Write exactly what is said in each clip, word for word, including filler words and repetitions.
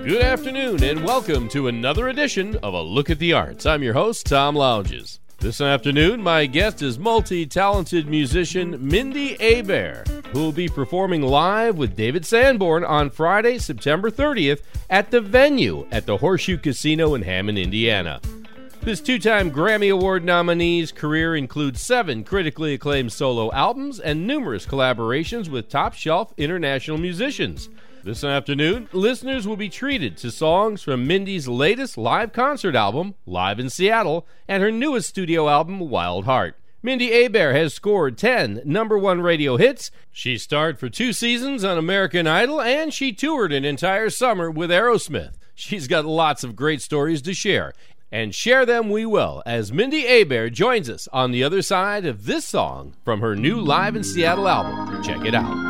Good afternoon and welcome to another edition of A Look at the Arts. I'm your host, Tom Lounges. This afternoon, my guest is multi-talented musician Mindy Abair, who will be performing live with David Sanborn on Friday, September thirtieth at the Venue at the Horseshoe Casino in Hammond, Indiana. This two-time Grammy Award nominee's career includes seven critically acclaimed solo albums and numerous collaborations with top-shelf international musicians. This afternoon, listeners will be treated to songs from Mindy's latest live concert album, Live in Seattle, and her newest studio album, Wild Heart. Mindy Abair has scored ten number one radio hits. She starred for two seasons on American Idol, and she toured an entire summer with Aerosmith. She's got lots of great stories to share, and share them we will as Mindy Abair joins us on the other side of this song from her new Live in Seattle album. Check it out.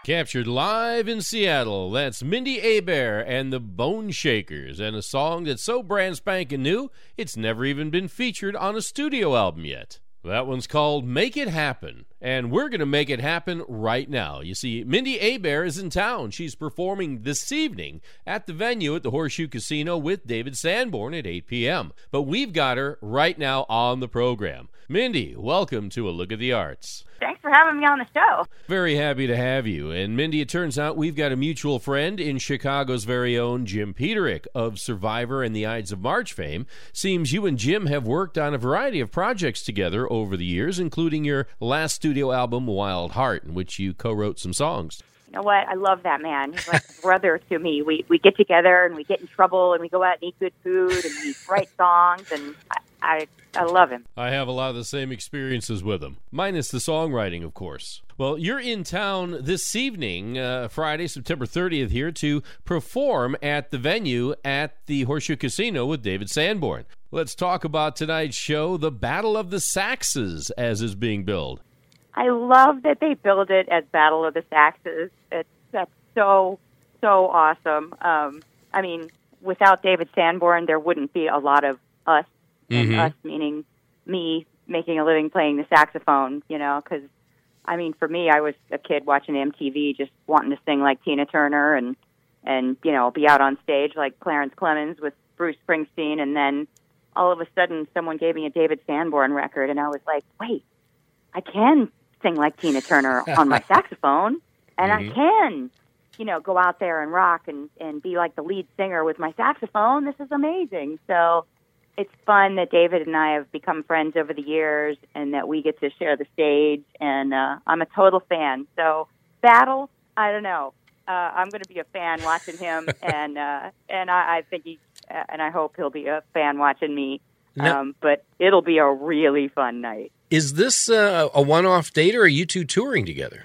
Captured live in Seattle, that's Mindy Abair and the Bone Shakers, and a song that's so brand spanking new, it's never even been featured on a studio album yet. That one's called Make It Happen, and we're going to make it happen right now. You see, Mindy Abair is in town. She's performing this evening at the venue at the Horseshoe Casino with David Sanborn at eight p.m. But we've got her right now on the program. Mindy, welcome to A Look at the Arts. Thanks for having me on the show. Very happy to have you. And Mindy, it turns out we've got a mutual friend in Chicago's very own Jim Peterick of Survivor and the Ides of March fame. Seems you and Jim have worked on a variety of projects together over the years, including your last studio album, Wild Heart, in which you co-wrote some songs. You know what? I love that man. He's like a brother to me. We we get together and we get in trouble and we go out and eat good food and we write songs, and I, I I love him. I have a lot of the same experiences with him, minus the songwriting, of course. Well, you're in town this evening, uh, Friday, September thirtieth, here to perform at the venue at the Horseshoe Casino with David Sanborn. Let's talk about tonight's show, The Battle of the Saxes, as is being billed. I love that they build it as Battle of the Saxes. It's that's so so awesome. Um, I mean, without David Sanborn, there wouldn't be a lot of us. Mm-hmm. And us meaning me making a living playing the saxophone, you know, because, I mean, for me, I was a kid watching M T V just wanting to sing like Tina Turner and, and you know, be out on stage like Clarence Clemens with Bruce Springsteen. And then all of a sudden someone gave me a David Sanborn record, and I was like, wait, I can sing like Tina Turner on my saxophone, and mm-hmm. I can, you know, go out there and rock and, and be like the lead singer with my saxophone. This is amazing. So it's fun that David and I have become friends over the years and that we get to share the stage, and uh, I'm a total fan. So Battle, I don't know. Uh, I'm going to be a fan watching him, and uh, and I, I think he, uh, and I hope he'll be a fan watching me. Now, um, but it'll be a really fun night. Is this uh, a one-off date, or are you two touring together?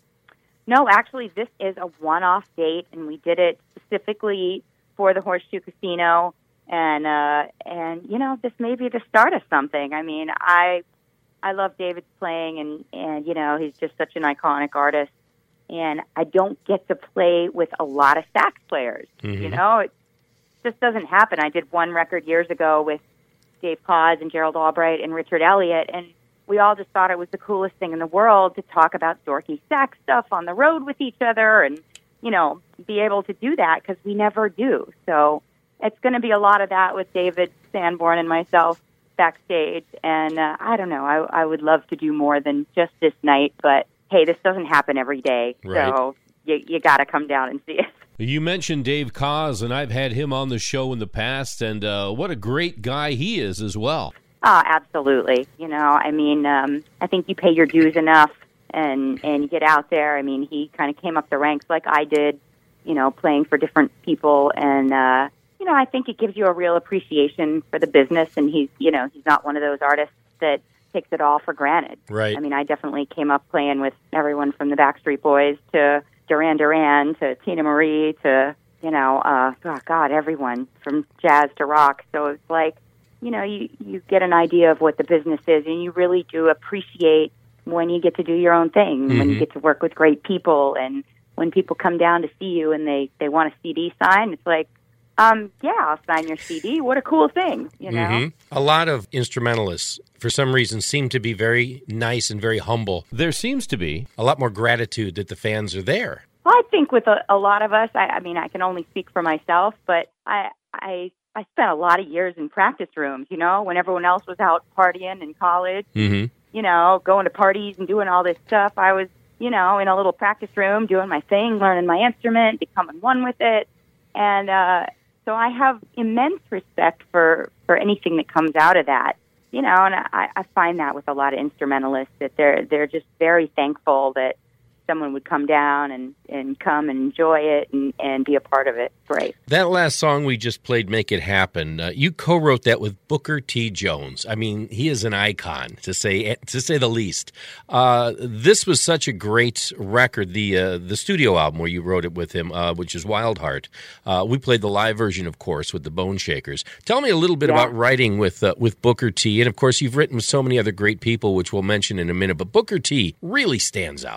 No, actually, this is a one-off date, and we did it specifically for the Horseshoe Casino. And, uh, and you know, this may be the start of something. I mean, I I love David's playing, and, and, you know, he's just such an iconic artist. And I don't get to play with a lot of sax players. Mm-hmm. You know, it just doesn't happen. I did one record years ago with Dave Koz and Gerald Albright and Richard Elliott, and we all just thought it was the coolest thing in the world to talk about dorky sax stuff on the road with each other and, you know, be able to do that because we never do. So it's going to be a lot of that with David Sanborn and myself backstage. And uh, I don't know, I, I would love to do more than just this night, but hey, this doesn't happen every day. Right. So you, you got to come down and see it. You mentioned Dave Koz, and I've had him on the show in the past, and uh, what a great guy he is as well. Oh, absolutely. You know, I mean, um, I think you pay your dues enough and, and you get out there. I mean, he kind of came up the ranks like I did, you know, playing for different people. And, uh, you know, I think it gives you a real appreciation for the business. And he's, you know, he's not one of those artists that takes it all for granted. Right. I mean, I definitely came up playing with everyone from the Backstreet Boys to Duran Duran to Tina Marie to, you know, uh, oh God, everyone from jazz to rock. So it's like, you know, you, you get an idea of what the business is, and you really do appreciate when you get to do your own thing, Mm-hmm. when you get to work with great people, and when people come down to see you and they, they want a C D sign, it's like, um, yeah, I'll sign your C D. What a cool thing, you know? Mm-hmm. A lot of instrumentalists, for some reason, seem to be very nice and very humble. There seems to be. A lot more gratitude that the fans are there. Well, I think with a, a lot of us, I, I mean, I can only speak for myself, but I, I, I spent a lot of years in practice rooms, you know, when everyone else was out partying in college, Mm-hmm. you know, going to parties and doing all this stuff. I was, you know, in a little practice room doing my thing, learning my instrument, becoming one with it. And uh, so I have immense respect for, for anything that comes out of that, you know, and I, I find that with a lot of instrumentalists that they're, they're just very thankful that someone would come down and, and come and enjoy it and, and be a part of it. Great. That last song we just played, Make It Happen, uh, you co-wrote that with Booker T. Jones. I mean, he is an icon, to say to say the least. Uh, this was such a great record, the uh, the studio album where you wrote it with him, uh, which is Wild Heart. Uh, we played the live version, of course, with the Bone Shakers. Tell me a little bit Yeah. about writing with uh, with Booker T. And, of course, you've written with so many other great people, which we'll mention in a minute. But Booker T. really stands out.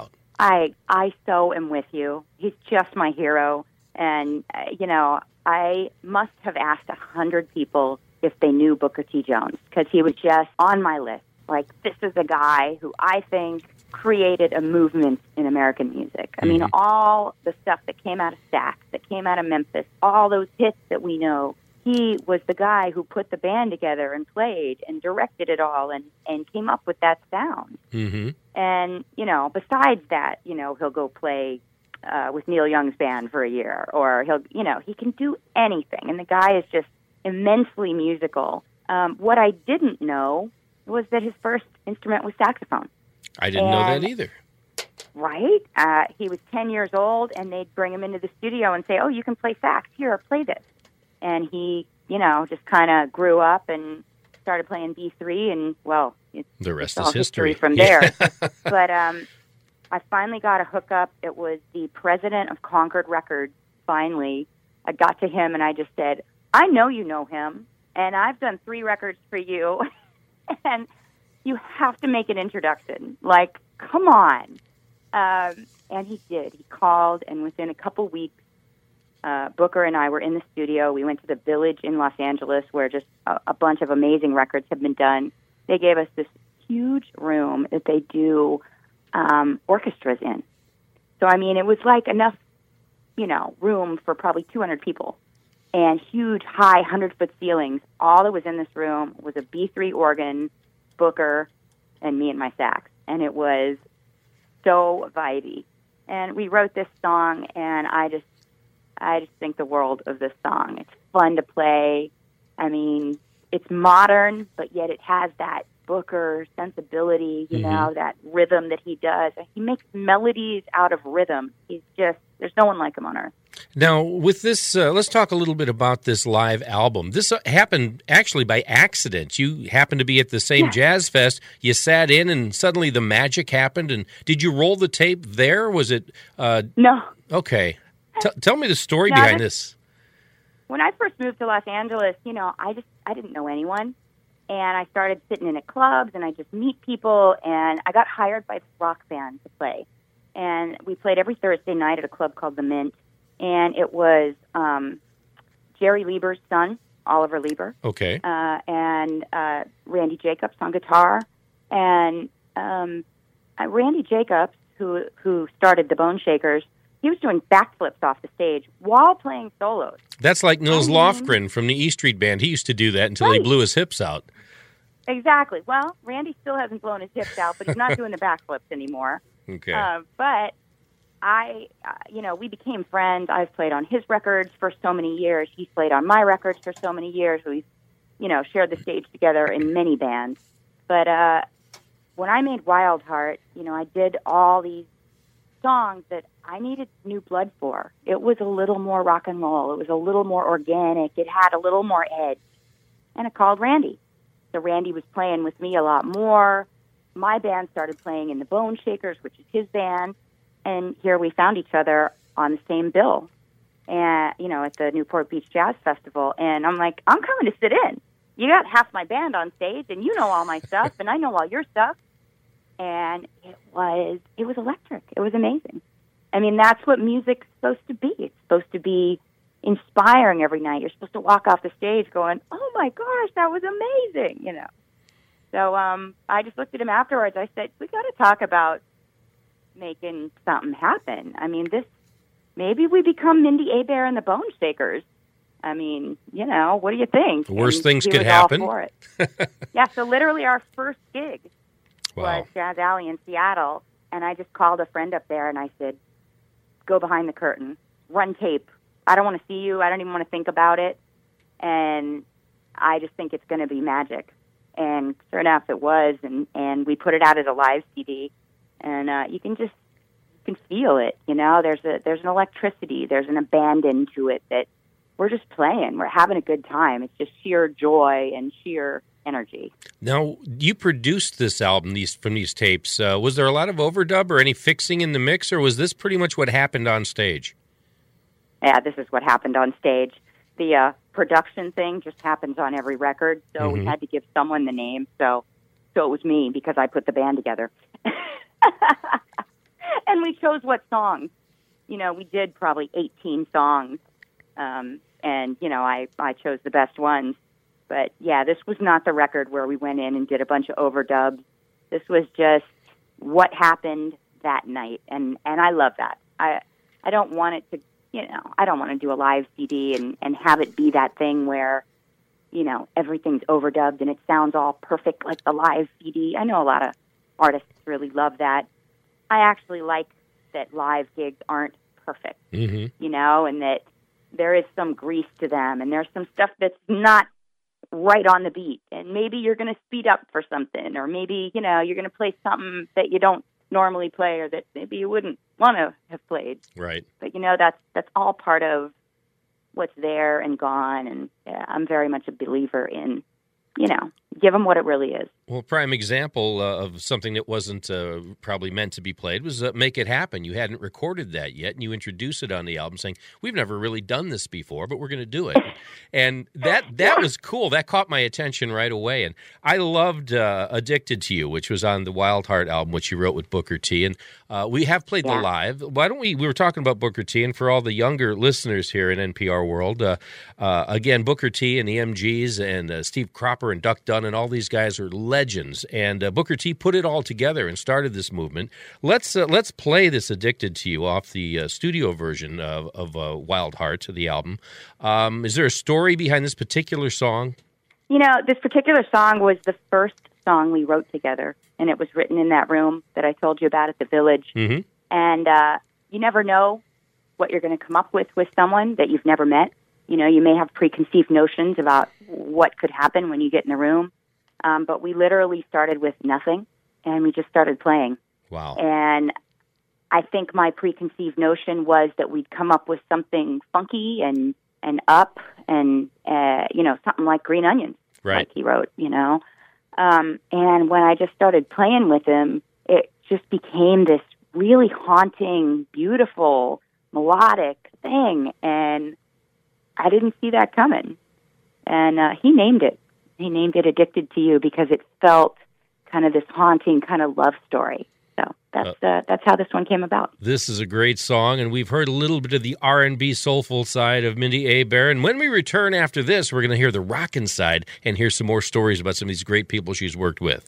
I I so am with you. He's just my hero. And, uh, you know, I must have asked a hundred people if they knew Booker T. Jones, because he was just on my list. Like, this is a guy who I think created a movement in American music. I mean, mm-hmm. all the stuff that came out of Stax, that came out of Memphis, all those hits that we know, he was the guy who put the band together and played and directed it all and, and came up with that sound. Mm-hmm. And, you know, besides that, you know, he'll go play uh, with Neil Young's band for a year, or he'll, you know, he can do anything. And the guy is just immensely musical. Um, what I didn't know was that his first instrument was saxophone. I didn't and, know that either. Right? Uh, he was ten years old, and they'd bring him into the studio and say, oh, you can play sax. Here, play this. And he, you know, just kind of grew up and started playing B three, and, well, it's, the rest it's all is history. history from there. But um, I finally got a hookup. It was the president of Concord Records, finally. I got to him, and I just said, I know you know him, and I've done three records for you, and you have to make an introduction. Like, come on. Um, and he did. He called, and within a couple weeks, uh, Booker and I were in the studio. We went to the Village in Los Angeles, where just a, a bunch of amazing records have been done. They gave us this huge room that they do um, orchestras in. So, I mean, it was like enough, you know, room for probably two hundred people. And huge, high, one hundred foot ceilings. All that was in this room was a B three organ, Booker, and me and my sax. And it was so vibey. And we wrote this song, and I just, I just think the world of this song. It's fun to play. I mean, it's modern, but yet it has that Booker sensibility, you mm-hmm. know, that rhythm that he does. He makes melodies out of rhythm. He's just, there's no one like him on earth. Now, with this, uh, let's talk a little bit about this live album. This uh, happened actually by accident. You happened to be at the same yeah. Jazz Fest. You sat in, and suddenly the magic happened. And did you roll the tape there? Was it? Uh, no. Okay. T- tell me the story no, behind this, this. When I first moved to Los Angeles, you know, I just I didn't know anyone, and I started sitting in at clubs, and I just meet people, and I got hired by this rock band to play, and we played every Thursday night at a club called The Mint. And it was um, Jerry Lieber's son, Oliver Lieber. Okay. Uh, and uh, Randy Jacobs on guitar. And um, uh, Randy Jacobs, who who started the Bone Shakers, he was doing backflips off the stage while playing solos. That's like Nils I mean, Lofgren from the E Street Band. He used to do that until right. he blew his hips out. Exactly. Well, Randy still hasn't blown his hips out, but he's not doing the backflips anymore. Okay. Uh, but... I, uh, you know, we became friends. I've played on his records for so many years. He's played on my records for so many years. We've, you know, shared the stage together in many bands. But uh, when I made Wild Heart, you know, I did all these songs that I needed new blood for. It was a little more rock and roll. It was a little more organic. It had a little more edge. And I called Randy. So Randy was playing with me a lot more. My band started playing in the Bone Shakers, which is his band. And here we found each other on the same bill, and you know, at the Newport Beach Jazz Festival. And I'm like, I'm coming to sit in. You got half my band on stage, and you know all my stuff, and I know all your stuff. And it was, it was electric. It was amazing. I mean, that's what music's supposed to be. It's supposed to be inspiring every night. You're supposed to walk off the stage going, "Oh my gosh, that was amazing!" You know. So um, I just looked at him afterwards. I said, "We got to talk about making something happen. I mean, this, maybe we become Mindy Abair and the Bone Shakers. I mean, you know, what do you think?" Worst and things he could was happen. All for it. Yeah, so literally our first gig wow. was Jazz Alley in Seattle, and I just called a friend up there, and I said, go behind the curtain, run tape. I don't want to see you. I don't even want to think about it. And I just think it's going to be magic. And sure enough, it was, and, and we put it out as a live C D. And uh, you can just you can feel it, you know. There's a there's an electricity, there's an abandon to it that we're just playing. We're having a good time. It's just sheer joy and sheer energy. Now, you produced this album these from these tapes. Uh, was there a lot of overdub or any fixing in the mix, or was this pretty much what happened on stage? Yeah, this is what happened on stage. The uh, production thing just happens on every record, so mm-hmm. we had to give someone the name. So, so it was me because I put the band together. and we chose what songs. You know, we did probably eighteen songs, um, and, you know, I, I chose the best ones. But, yeah, this was not the record where we went in and did a bunch of overdubs. This was just what happened that night, and, and I love that. I I don't want it to, you know, I don't want to do a live C D and, and have it be that thing where, you know, everything's overdubbed and it sounds all perfect like the live C D. I know a lot of artists really love that. I actually like that live gigs aren't perfect, mm-hmm. you know, and that there is some grease to them, and there's some stuff that's not right on the beat, and maybe you're going to speed up for something, or maybe, you know, you're going to play something that you don't normally play, or that maybe you wouldn't want to have played. Right. But, you know, that's that's all part of what's there and gone, and yeah, I'm very much a believer in, you know, give them what it really is. Well, prime example uh, of something that wasn't uh, probably meant to be played was uh, Make It Happen. You hadn't recorded that yet, and you introduced it on the album saying, we've never really done this before, but we're going to do it. And that that was cool. That caught my attention right away. And I loved uh, Addicted to You, which was on the Wild Heart album, which you wrote with Booker T. And uh, we have played yeah. the live. Why don't we, we were talking about Booker T, and for all the younger listeners here in N P R world, uh, uh, again, Booker T and the M Gs and uh, Steve Cropper and Duck Dunn and all these guys are legends. And uh, Booker T put it all together and started this movement. Let's uh, let's play this Addicted to You off the uh, studio version of, of uh, Wild Heart, the album. Um, is there a story behind this particular song? You know, this particular song was the first song we wrote together, and it was written in that room that I told you about at the Village. Mm-hmm. And uh, you never know what you're going to come up with with someone that you've never met. You know, you may have preconceived notions about what could happen when you get in the room. Um, but we literally started with nothing, and we just started playing. Wow. And I think my preconceived notion was that we'd come up with something funky and, and up and, uh, you know, something like Green Onions, right. like he wrote, you know. Um, and when I just started playing with him, it just became this really haunting, beautiful, melodic thing. And I didn't see that coming. And uh, he named it. He named it Addicted to You because it felt kind of this haunting kind of love story. So that's uh, that's how this one came about. This is a great song, and we've heard a little bit of the R and B soulful side of Mindi Abair. And when we return after this, we're going to hear the rockin' side and hear some more stories about some of these great people she's worked with.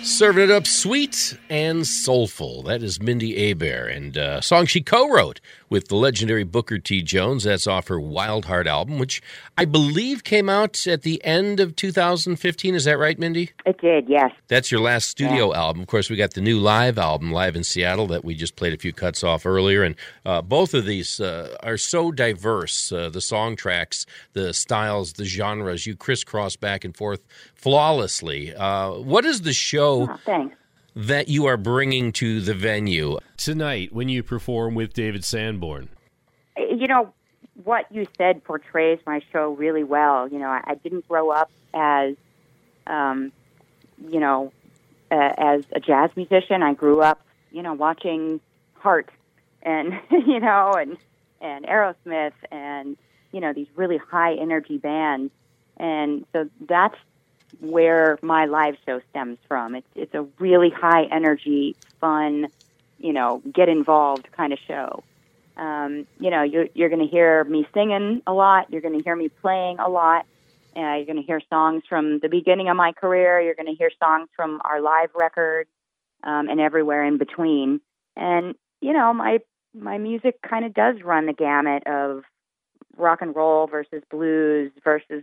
Serving it up sweet and soulful. That is Mindy Abair, and a song she co-wrote with the legendary Booker T. Jones. That's off her Wild Heart album, which I believe came out at the end of two thousand fifteen. Is that right, Mindy? It did, yes. That's your last studio yeah. album. Of course, we got the new live album, Live in Seattle, that we just played a few cuts off earlier. And uh, both of these uh, are so diverse. Uh, the song tracks, the styles, the genres, you crisscross back and forth flawlessly. Uh, what is the show oh, thanks. that you are bringing to the venue tonight when you perform with David Sanborn? You know, what you said portrays my show really well. You know, I, I didn't grow up as, um, you know, uh, as a jazz musician. I grew up, you know, watching Heart and, you know, and, and Aerosmith and, you know, these really high energy bands. And so that's where my live show stems from. It's it's a really high energy, fun, you know, get involved kind of show. Um, you know, you're, you're going to hear me singing a lot. You're going to hear me playing a lot. Uh, you're going to hear songs from the beginning of my career. You're going to hear songs from our live record, um, and everywhere in between. And you know, my my music kind of does run the gamut of rock and roll versus blues versus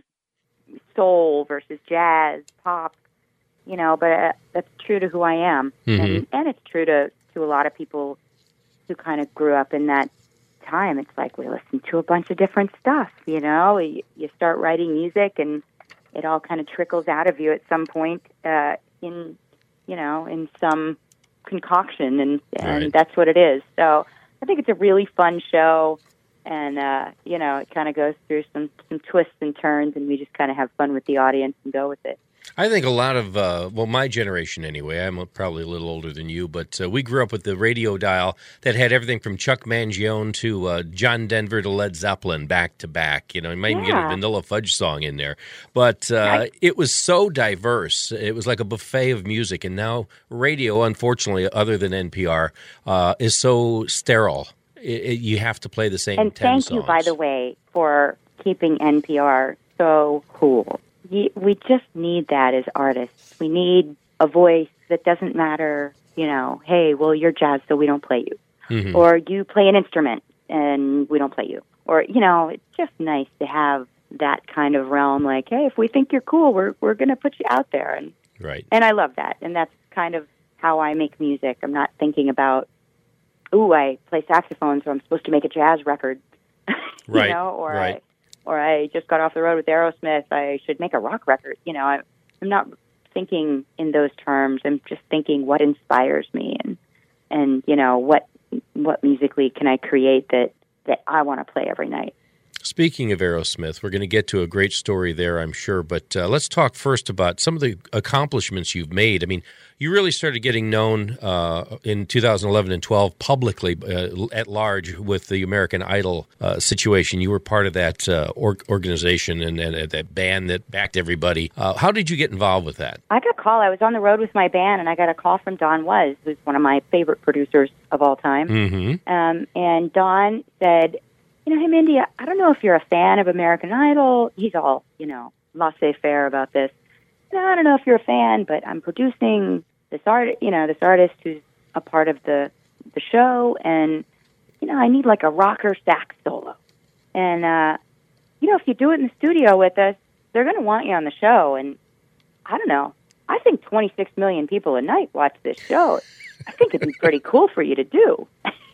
soul versus jazz, pop, you know, but uh, that's true to who I am. Mm-hmm. And, and it's true to, to a lot of people who kind of grew up in that time. It's like we listen to a bunch of different stuff, you know. You, you start writing music and it all kind of trickles out of you at some point uh, in, you know, in some concoction, and, and right. that's what it is. So I think it's a really fun show. And, uh, you know, it kind of goes through some, some twists and turns, and we just kind of have fun with the audience and go with it. I think a lot of, uh, well, my generation anyway, I'm probably a little older than you, but uh, we grew up with the radio dial that had everything from Chuck Mangione to uh, John Denver to Led Zeppelin back to back. You know, you might even Yeah. get a Vanilla Fudge song in there. But uh, Right. it was so diverse. It was like a buffet of music. And now radio, unfortunately, other than N P R, uh, is so sterile. It, it, you have to play the same And ten thank songs. you, by the way, for keeping N P R so cool. You, we just need that as artists. We need a voice that doesn't matter, you know, hey, well, you're jazz, so we don't play you. Mm-hmm. Or you play an instrument, and we don't play you. Or, you know, it's just nice to have that kind of realm, like, hey, if we think you're cool, we're we're going to put you out there. And, Right. and I love that. And that's kind of how I make music. I'm not thinking about, ooh, I play saxophone, so I'm supposed to make a jazz record, you Right, know, or right. I, or I just got off the road with Aerosmith, I should make a rock record. You know, I, I'm not thinking in those terms. I'm just thinking what inspires me, and and you know what what musically can I create that that I want to play every night. Speaking of Aerosmith, we're going to get to a great story there, I'm sure. But uh, let's talk first about some of the accomplishments you've made. I mean, you really started getting known uh, in two thousand eleven and twelve publicly uh, at large with the American Idol uh, situation. You were part of that uh, or- organization and, and that band that backed everybody. Uh, how did you get involved with that? I got a call. I was on the road with my band, and I got a call from Don Was, who's one of my favorite producers of all time. Mm-hmm. Um, and Don said, you know, hey, Mindy, I don't know if you're a fan of American Idol. He's all, you know, laissez-faire about this. You know, I don't know if you're a fan, but I'm producing this art, you know, this artist who's a part of the the show, and you know, I need like a rocker sax solo. And uh, you know, if you do it in the studio with us, they're going to want you on the show. And I don't know. I think twenty-six million people a night watch this show. I think it'd be pretty cool for you to do.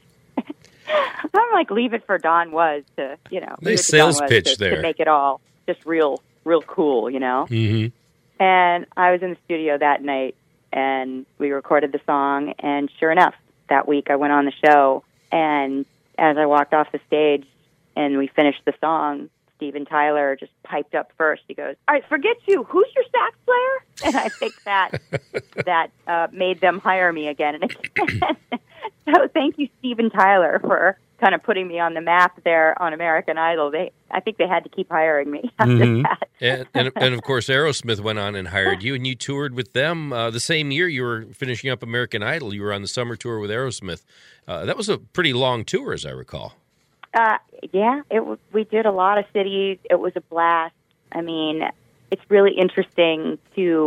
I'm like, leave it for Don Was to, you know, leave Nice it to Don sales Was pitch to, there. to make it all just real, real cool, you know. Mm-hmm. And I was in the studio that night, and we recorded the song. And sure enough, that week I went on the show, and as I walked off the stage and we finished the song, Steven Tyler just piped up first. He goes, "All right, forget you. Who's your sax player?" And I think that that uh, made them hire me again and again. So thank you, Steven Tyler, for kind of putting me on the map there on American Idol. They, I think they had to keep hiring me after Mm-hmm. that. and, and, and, of course, Aerosmith went on and hired you, and you toured with them uh, the same year you were finishing up American Idol. You were on the summer tour with Aerosmith. Uh, that was a pretty long tour, as I recall. Uh, yeah, it w- we did a lot of cities. It was a blast. I mean, it's really interesting to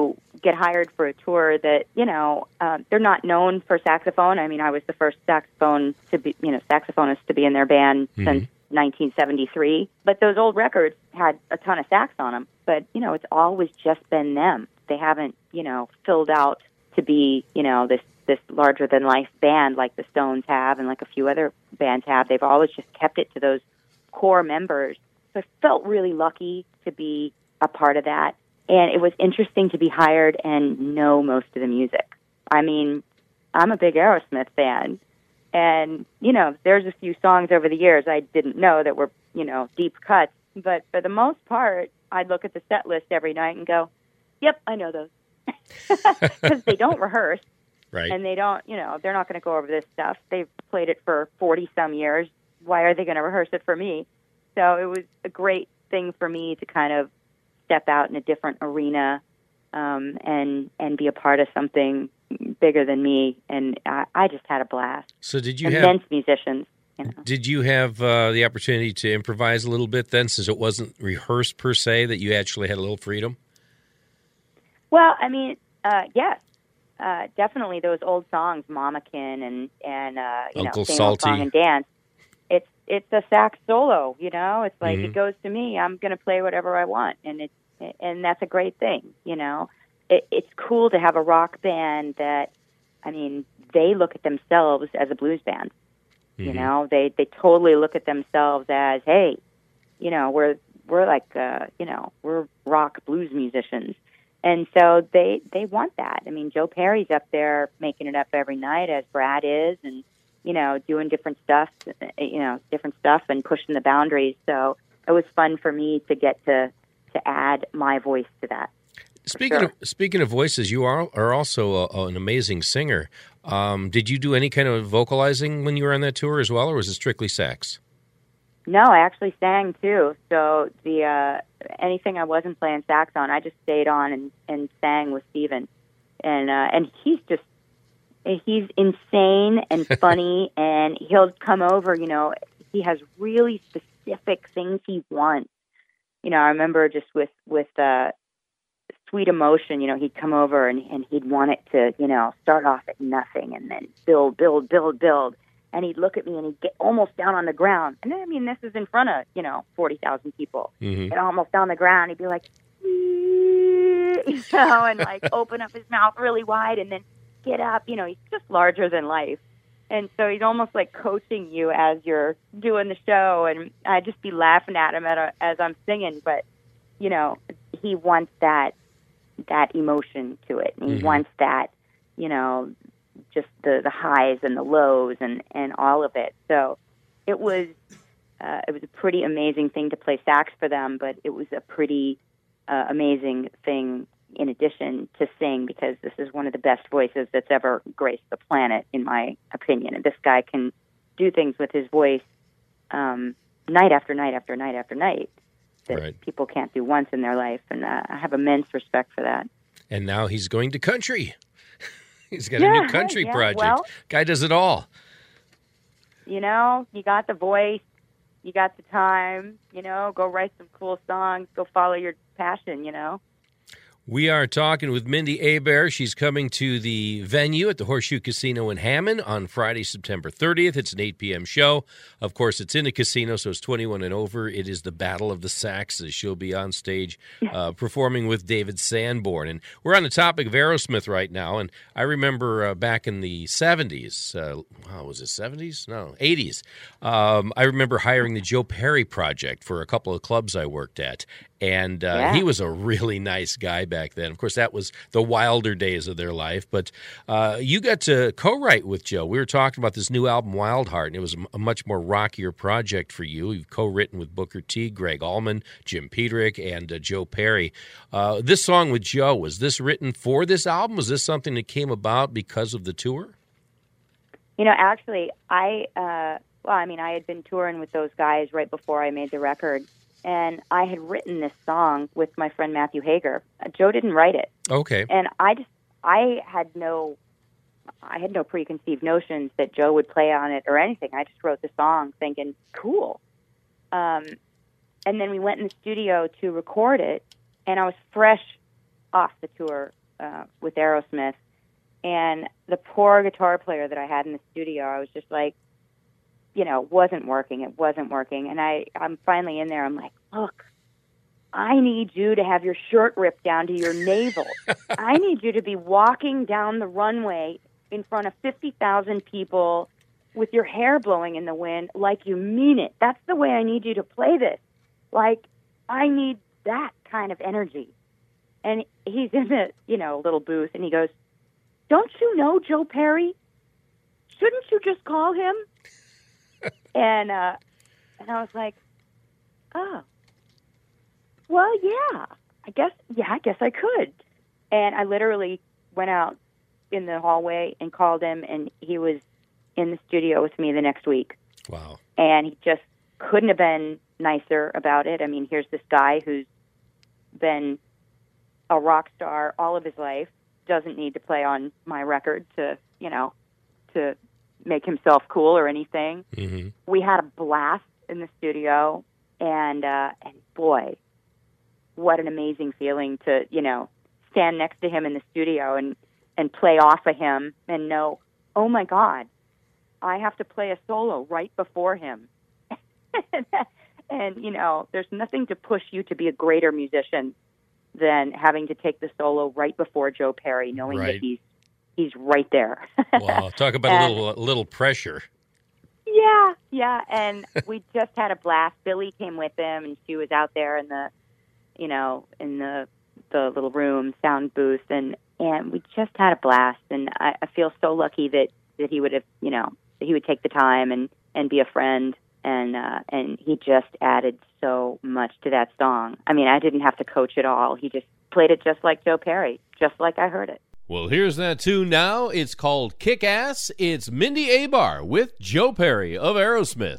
get hired for a tour that, you know, uh, they're not known for saxophone. I mean, I was the first saxophone to be, you know, saxophonist to be in their band mm-hmm. since nineteen seventy-three. But those old records had a ton of sax on them. But, you know, it's always just been them. They haven't, you know, filled out to be, you know, this, this larger-than-life band like the Stones have and like a few other bands have. They've always just kept it to those core members. So I felt really lucky to be a part of that. And it was interesting to be hired and know most of the music. I mean, I'm a big Aerosmith fan. And, you know, there's a few songs over the years I didn't know that were, you know, deep cuts. But for the most part, I'd look at the set list every night and go, yep, I know those. Because they don't rehearse. Right. And they don't, you know, they're not going to go over this stuff. They've played it for forty-some years. Why are they going to rehearse it for me? So it was a great thing for me to kind of step out in a different arena um, and and be a part of something bigger than me. And I, I just had a blast. So did you Immense have musicians. You know. Did you have uh, the opportunity to improvise a little bit then, since it wasn't rehearsed per se, that you actually had a little freedom? Well, I mean, uh, yes. Uh, definitely those old songs, Mamakin and, and uh, you Uncle know, Sing Salty. Song and Dance. It's it's a sax solo, you know. It's like mm-hmm. it goes to me. I'm going to play whatever I want, and it and that's a great thing, you know. It, it's cool to have a rock band that, I mean, they look at themselves as a blues band. Mm-hmm. You know, they they totally look at themselves as, hey, you know, we're we're like uh, you know, we're rock blues musicians. And so they, they want that. I mean, Joe Perry's up there making it up every night, as Brad is, and, you know, doing different stuff, you know, different stuff and pushing the boundaries. So it was fun for me to get to, to add my voice to that. Speaking sure. of speaking of voices, you are are also a, an amazing singer. Um, did you do any kind of vocalizing when you were on that tour as well, or was it strictly sax? No, I actually sang too. So the uh, anything I wasn't playing sax on, I just stayed on and, and sang with Steven. And uh, and he's just he's insane and funny, and he'll come over. You know, he has really specific things he wants. You know, I remember just with with uh, Sweet Emotion. You know, he'd come over and, and he'd want it to, you know, start off at nothing and then build, build, build, build. And he'd look at me and he'd get almost down on the ground. And I mean, this is in front of, you know, forty thousand people. Mm-hmm. Get almost down the ground. He'd be like, you know, and like open up his mouth really wide and then get up. You know, he's just larger than life. And so he's almost like coaching you as you're doing the show. And I'd just be laughing at him at a, as I'm singing. But, you know, he wants that, that emotion to it. And he mm-hmm. wants that, you know, just the, the highs and the lows and, and all of it. So it was uh, it was a pretty amazing thing to play sax for them, but it was a pretty uh, amazing thing in addition to sing, because this is one of the best voices that's ever graced the planet, in my opinion. And this guy can do things with his voice um, night after night after night after night that right. people can't do once in their life. And uh, I have immense respect for that. And now he's going to country. He's got yeah, a new country yeah, project. Well, guy does it all. You know, you got the voice, you got the time, you know, go write some cool songs, go follow your passion, you know. We are talking with Mindy Abair. She's coming to the venue at the Horseshoe Casino in Hammond on Friday, September thirtieth. It's an eight p.m. show. Of course, it's in a casino, so it's twenty-one and over. It is the Battle of the Saxes. She'll be on stage uh, performing with David Sanborn. And we're on the topic of Aerosmith right now, and I remember uh, back in the seventies, uh, wow, was it seventies? No, eighties. Um, I remember hiring the Joe Perry Project for a couple of clubs I worked at. And uh, yeah. he was a really nice guy back then. Of course, that was the wilder days of their life. But uh, you got to co-write with Joe. We were talking about this new album, Wild Heart, and it was a much more rockier project for you. You've co-written with Booker T, Greg Allman, Jim Peterick, and uh, Joe Perry. Uh, this song with Joe, was this written for this album? Was this something that came about because of the tour? You know, actually, I, uh, well, I mean, I had been touring with those guys right before I made the record. And I had written this song with my friend Matthew Hager. Uh, Joe didn't write it. Okay. And I just, I had no, I had no preconceived notions that Joe would play on it or anything. I just wrote the song thinking, cool. Um, and then we went in the studio to record it, and I was fresh off the tour uh, with Aerosmith. And the poor guitar player that I had in the studio, I was just like, you know, wasn't working. It wasn't working. And I, I'm finally in there. I'm like, look, I need you to have your shirt ripped down to your navel. I need you to be walking down the runway in front of fifty thousand people with your hair blowing in the wind like you mean it. That's the way I need you to play this. Like, I need that kind of energy. And he's in the, you know, little booth, and he goes, don't you know Joe Perry? Shouldn't you just call him? and uh, and I was like, oh, well, yeah, I guess, yeah, I guess I could. And I literally went out in the hallway and called him, and he was in the studio with me the next week. Wow. And he just couldn't have been nicer about it. I mean, here's this guy who's been a rock star all of his life, doesn't need to play on my record to, you know, to make himself cool or anything. Mm-hmm. We had a blast in the studio, and uh, and boy, what an amazing feeling to, you know, stand next to him in the studio and, and play off of him and know, oh my God, I have to play a solo right before him. And, you know, there's nothing to push you to be a greater musician than having to take the solo right before Joe Perry, knowing right. that he's he's right there. Wow, talk about and, a little a little pressure. Yeah, yeah, and we just had a blast. Billy came with him, and she was out there in the, you know, in the the little room, sound booth, and, and we just had a blast. And I, I feel so lucky that, that he would have, you know, that he would take the time and, and be a friend. And uh, and he just added so much to that song. I mean, I didn't have to coach at all. He just played it just like Joe Perry, just like I heard it. Well, here's that tune now. It's called Kick Ass. It's Mindy Abar with Joe Perry of Aerosmith.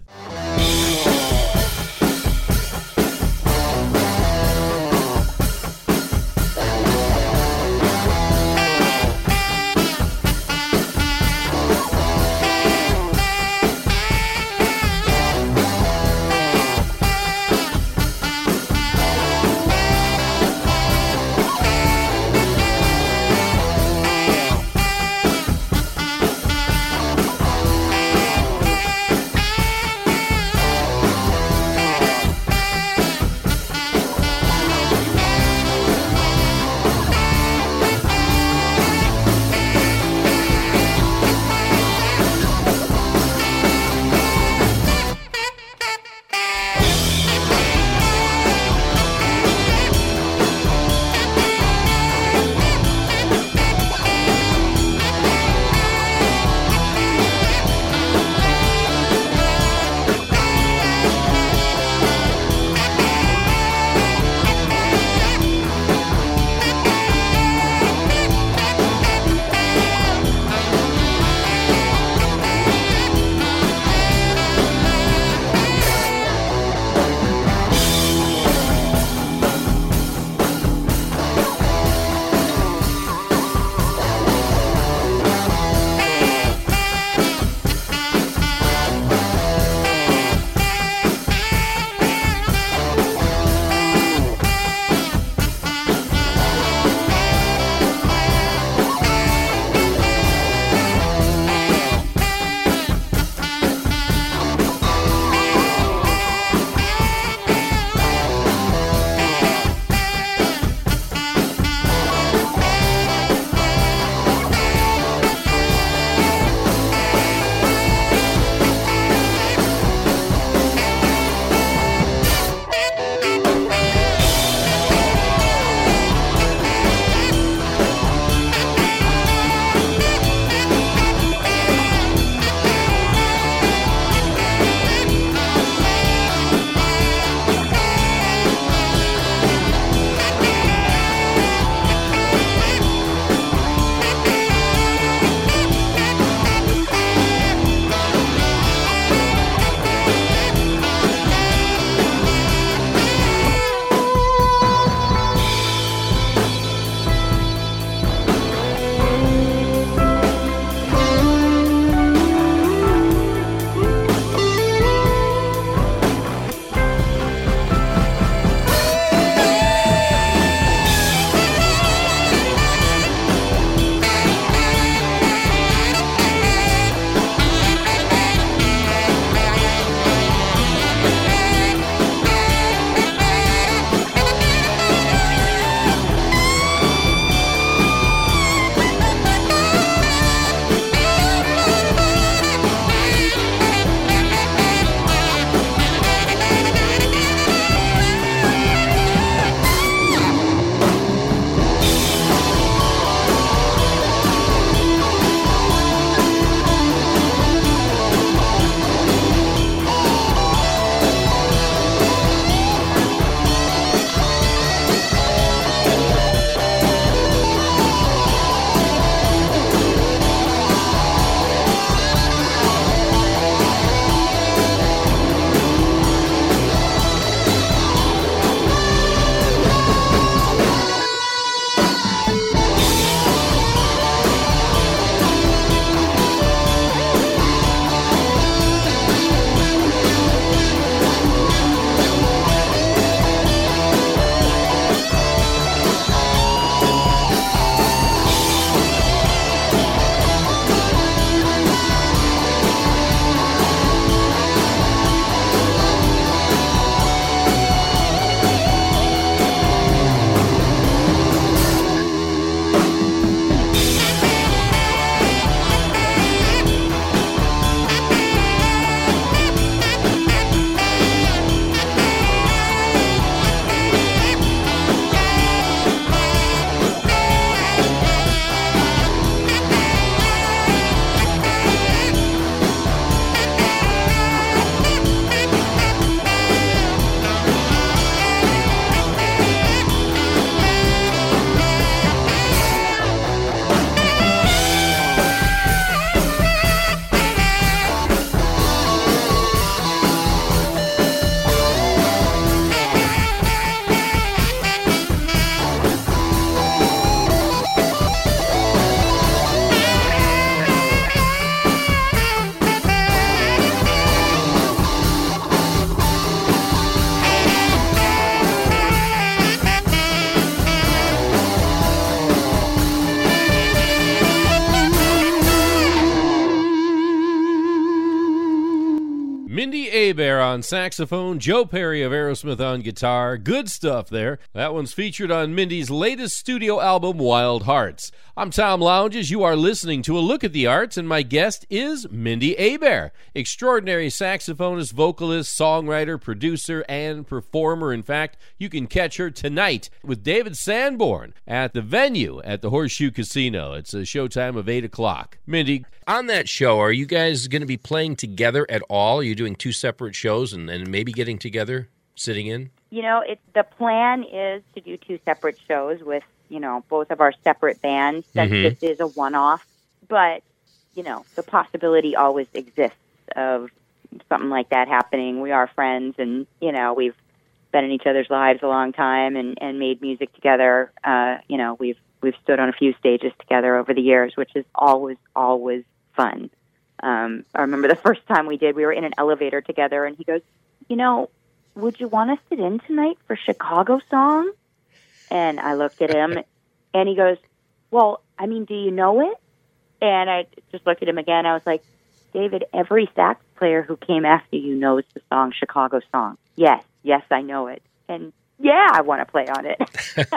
Hebert on saxophone, Joe Perry of Aerosmith on guitar. Good stuff there. That one's featured on Mindy's latest studio album, Wild Hearts. I'm Tom Lounges. You are listening to A Look at the Arts, and my guest is Mindy Hebert, extraordinary saxophonist, vocalist, songwriter, producer, and performer. In fact, you can catch her tonight with David Sanborn at the venue at the Horseshoe Casino. It's a showtime of eight o'clock. Mindy, on that show, are you guys going to be playing together at all? Are you doing two separate shows and, and maybe getting together, sitting in? You know, it's the plan is to do two separate shows with, you know, both of our separate bands, since mm-hmm. this is a one-off. But, you know, the possibility always exists of something like that happening. We are friends, and, you know, we've been in each other's lives a long time and, and made music together. Uh, you know, we've we've stood on a few stages together over the years, which is always, always fun. Um, I remember the first time we did, we were in an elevator together, and he goes, you know, would you want to sit in tonight for Chicago Song? And I looked at him, and he goes, well, I mean, do you know it? And I just looked at him again. I was like, David, every sax player who came after you knows the song Chicago Song. Yes, yes, I know it. And yeah, I want to play on it.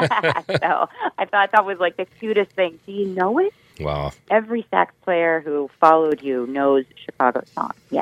So I thought that was like the cutest thing. Do you know it? Wow. Every sax player who followed you knows Chicago Song. Yes.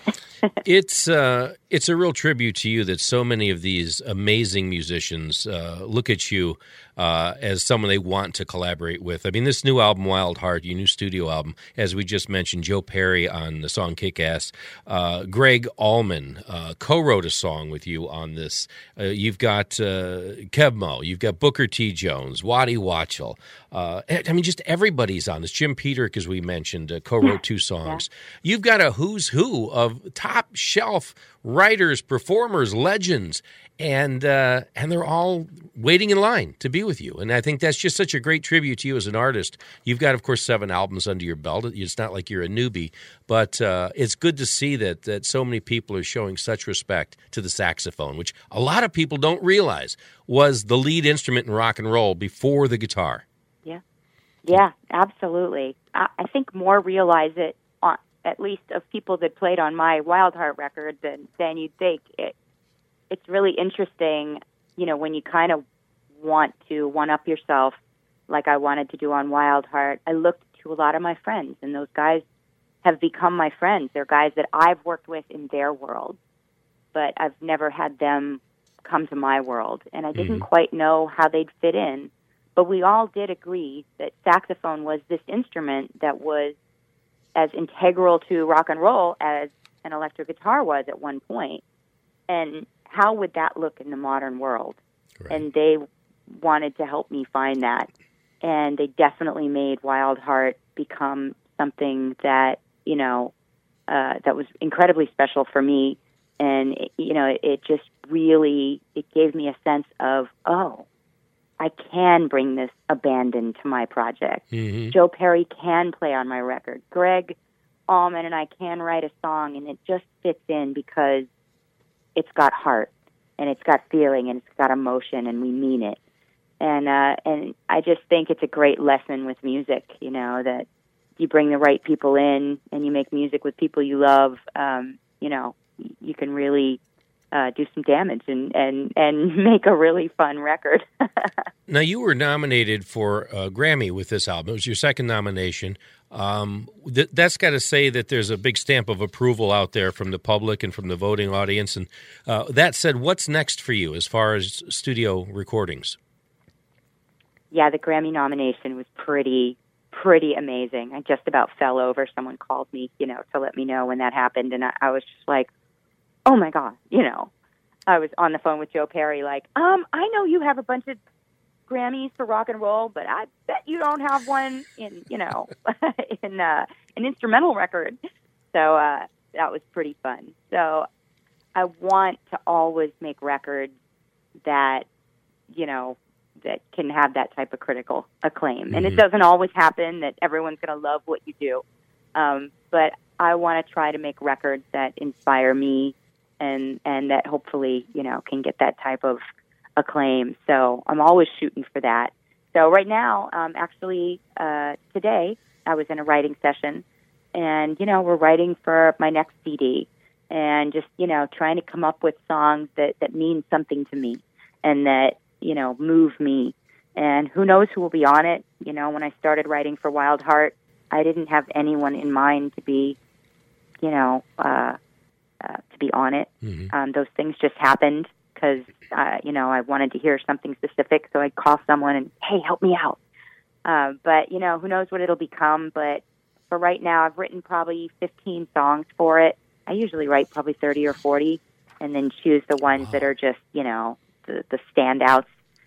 It's uh, it's a real tribute to you that so many of these amazing musicians uh, look at you uh, as someone they want to collaborate with. I mean, this new album, Wild Heart, your new studio album, as we just mentioned, Joe Perry on the song Kick-Ass. Uh, Greg Allman uh, co-wrote a song with you on this. Uh, you've got uh, Kevmo, you've got Booker T. Jones, Waddy Watchell. Uh, I mean, just everybody's on this. Jim Peterk, as we mentioned, uh, co-wrote two songs. Yeah. You've got a who's who of top shelf writers, performers, legends, and uh, and they're all waiting in line to be with you. And I think that's just such a great tribute to you as an artist. You've got, of course, seven albums under your belt. It's not like you're a newbie, but uh, it's good to see that that so many people are showing such respect to the saxophone, which a lot of people don't realize was the lead instrument in rock and roll before the guitar. Yeah, yeah, absolutely. I, I think more realize it, on, at least of people that played on my Wild Heart record, than, than you'd think. It, it's really interesting, you know, when you kind of want to one-up yourself like I wanted to do on Wild Heart. I looked to a lot of my friends, and those guys have become my friends. They're guys that I've worked with in their world, but I've never had them come to my world, and I didn't mm-hmm. quite know how they'd fit in. But we all did agree that saxophone was this instrument that was as integral to rock and roll as an electric guitar was at one point. And how would that look in the modern world? Right. And they wanted to help me find that. And they definitely made Wild Heart become something that, you know, uh, that was incredibly special for me. And, it, you know, it, it just really, it gave me a sense of, oh, I can bring this abandon to my project. Mm-hmm. Joe Perry can play on my record. Greg Allman and I can write a song, and it just fits in because it's got heart, and it's got feeling, and it's got emotion, and we mean it. And uh, and I just think it's a great lesson with music, you know, that you bring the right people in and you make music with people you love, um, you know, you can really Uh, do some damage and, and, and make a really fun record. Now, you were nominated for a Grammy with this album. It was your second nomination. Um, th- that's got to say that there's a big stamp of approval out there from the public and from the voting audience. And uh, that said, what's next for you as far as studio recordings? Yeah, the Grammy nomination was pretty, pretty amazing. I just about fell over. Someone called me, you know, to let me know when that happened. And I, I was just like, oh, my God, you know, I was on the phone with Joe Perry like, um, I know you have a bunch of Grammys for rock and roll, but I bet you don't have one in, you know, in uh, an instrumental record. So uh, that was pretty fun. So I want to always make records that, you know, that can have that type of critical acclaim. Mm-hmm. And it doesn't always happen that everyone's going to love what you do. Um, but I want to try to make records that inspire me and and that hopefully, you know, can get that type of acclaim. So I'm always shooting for that. So right now, um, actually, uh, today, I was in a writing session, and, you know, we're writing for my next C D. and just, you know, trying to come up with songs that, that mean something to me and that, you know, move me. And who knows who will be on it. You know, when I started writing for Wild Heart, I didn't have anyone in mind to be, you know, uh, uh, to be on it. Mm-hmm. Um, those things just happened because, uh, you know, I wanted to hear something specific, so I'd call someone and, hey, help me out. Uh, but, you know, who knows what it'll become. But for right now, I've written probably fifteen songs for it. I usually write probably thirty or forty and then choose the ones wow. that are just, you know, the, the standouts.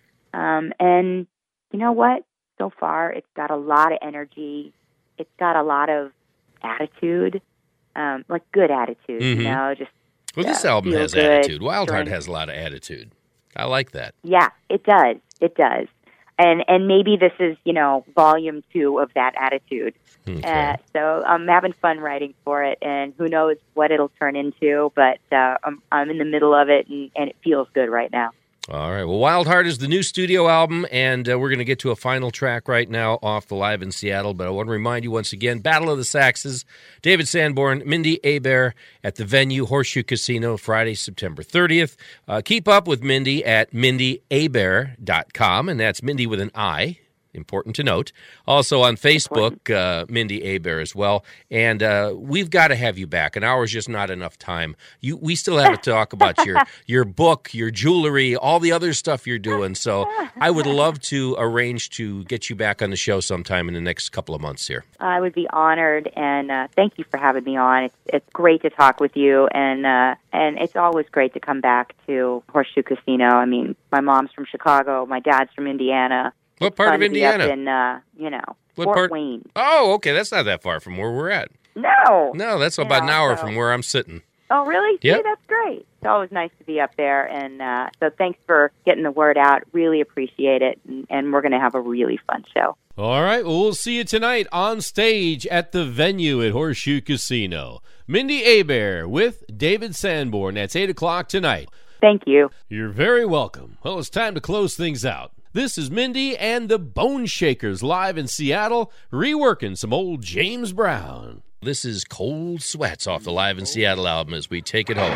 Um, and you know what? So far, it's got a lot of energy. It's got a lot of attitude, um, like good attitude, mm-hmm. you know, just Well, this uh, album has good, attitude. Wild Heart strength. has a lot of attitude. I like that. Yeah, it does. It does. And and maybe this is, you know, volume two of that attitude. Okay. Uh, so I'm having fun writing for it, and who knows what it'll turn into, but uh, I'm, I'm in the middle of it, and, and it feels good right now. All right. Well, Wild Heart is the new studio album, and uh, we're going to get to a final track right now off the Live in Seattle. But I want to remind you once again, Battle of the Saxes, David Sanborn, Mindy Abair at the Venue, Horseshoe Casino, Friday, September thirtieth. Uh, keep up with Mindy at mindy abair dot com, and that's Mindy with an I. Important to note. Also on Facebook, uh, Mindy Abair as well. And uh, we've got to have you back. An hour is just not enough time. You, we still have to talk about your, your book, your jewelry, all the other stuff you're doing. So I would love to arrange to get you back on the show sometime in the next couple of months here. I would be honored, and uh, thank you for having me on. It's, it's great to talk with you, and uh, and it's always great to come back to Horseshoe Casino. I mean, my mom's from Chicago. My dad's from Indiana. What part of Indiana? Up in, uh, you know, what Fort part? Wayne. Oh, okay. That's not that far from where we're at. No. No, that's you about know, an hour so. from where I'm sitting. Oh, really? Yep. See, that's great. It's always nice to be up there. And uh, so thanks for getting the word out. Really appreciate it. And, and we're going to have a really fun show. All right. Well, we'll see you tonight on stage at the Venue at Horseshoe Casino. Mindy Abair with David Sanborn. That's eight o'clock tonight. Thank you. You're very welcome. Well, it's time to close things out. This is Mindy and the Bone Shakers live in Seattle, reworking some old James Brown. This is Cold Sweats off the Live in Seattle album as we take it home.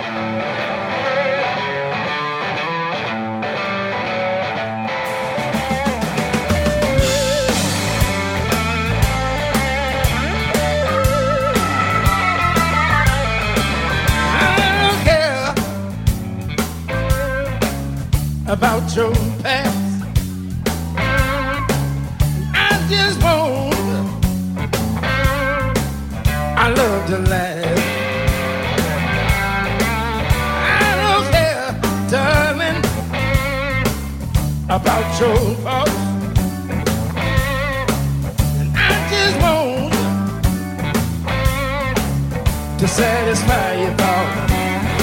About your past, I just want, I love to laugh. I don't care, darling, about your faults, and I just want to satisfy your thoughts.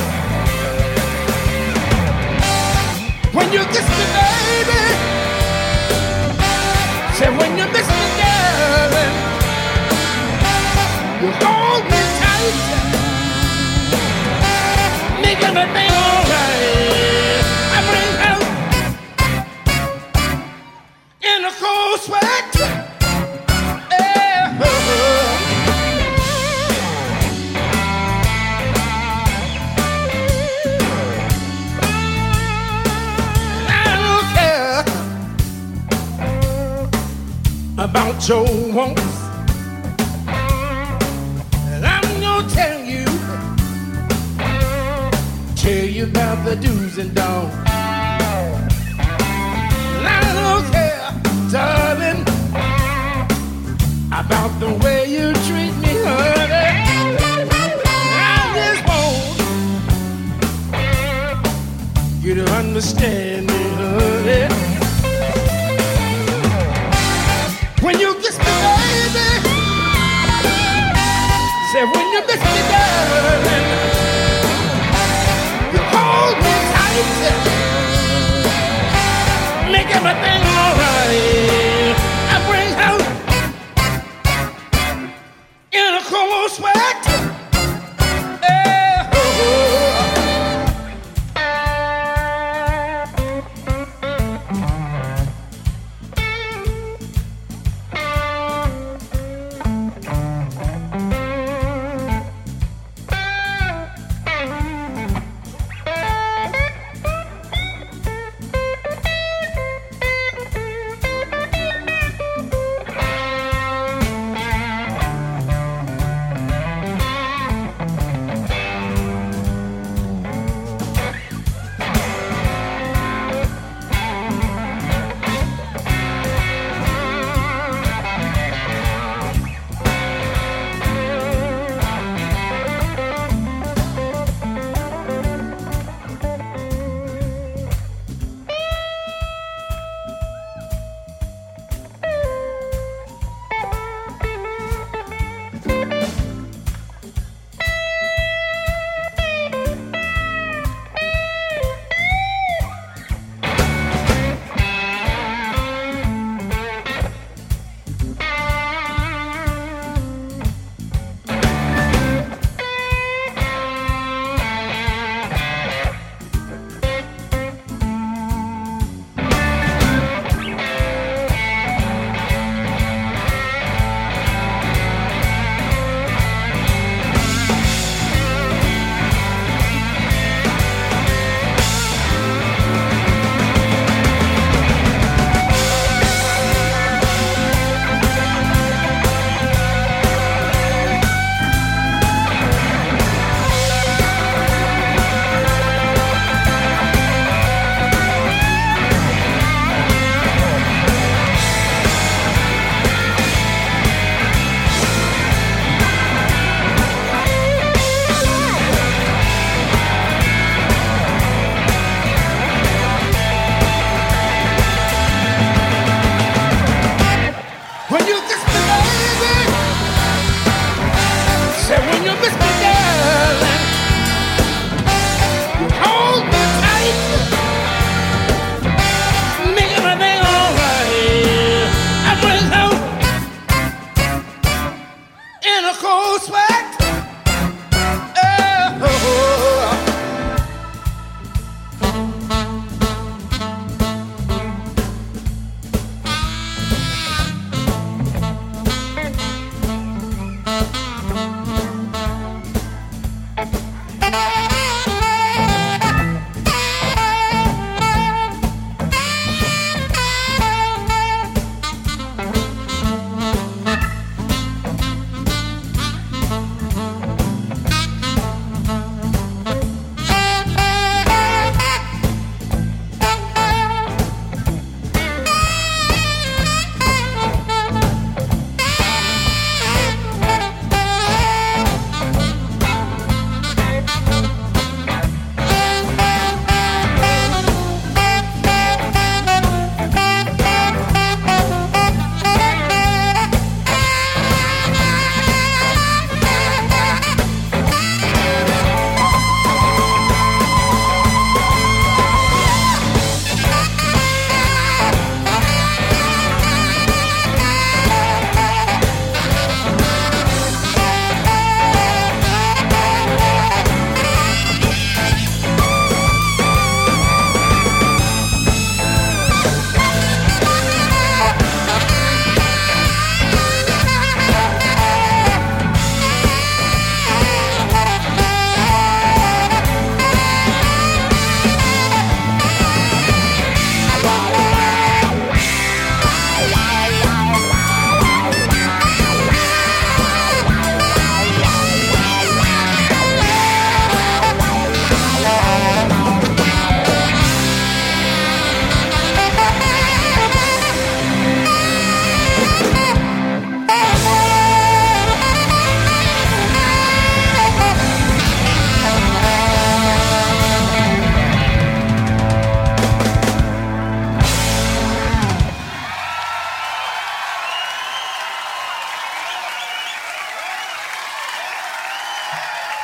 When you kiss me, baby, say when you miss me, darling, you hold me tight, make everything alright. I bring out in a cold sweat. Yeah. About your wants, and I'm gonna tell you, tell you about the do's and don'ts. And I don't care, darling, about the way you treat me, honey. I just want you to understand me, honey. When you kiss me, baby, say when you miss me, darling, you hold me tight, make everything alright. I bring out in a cold sweat.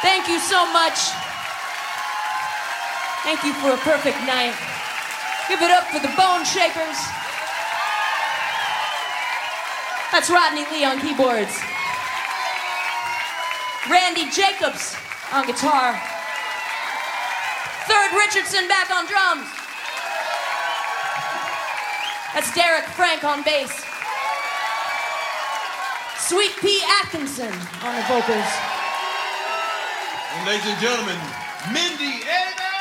Thank you so much. Thank you for a perfect night. Give it up for the Bone Shakers. That's Rodney Lee on keyboards. Randy Jacobs on guitar. Third Richardson back on drums. That's Derek Frank on bass. Sweet Pea Atkinson on the vocals. And ladies and gentlemen, Mindy Amen!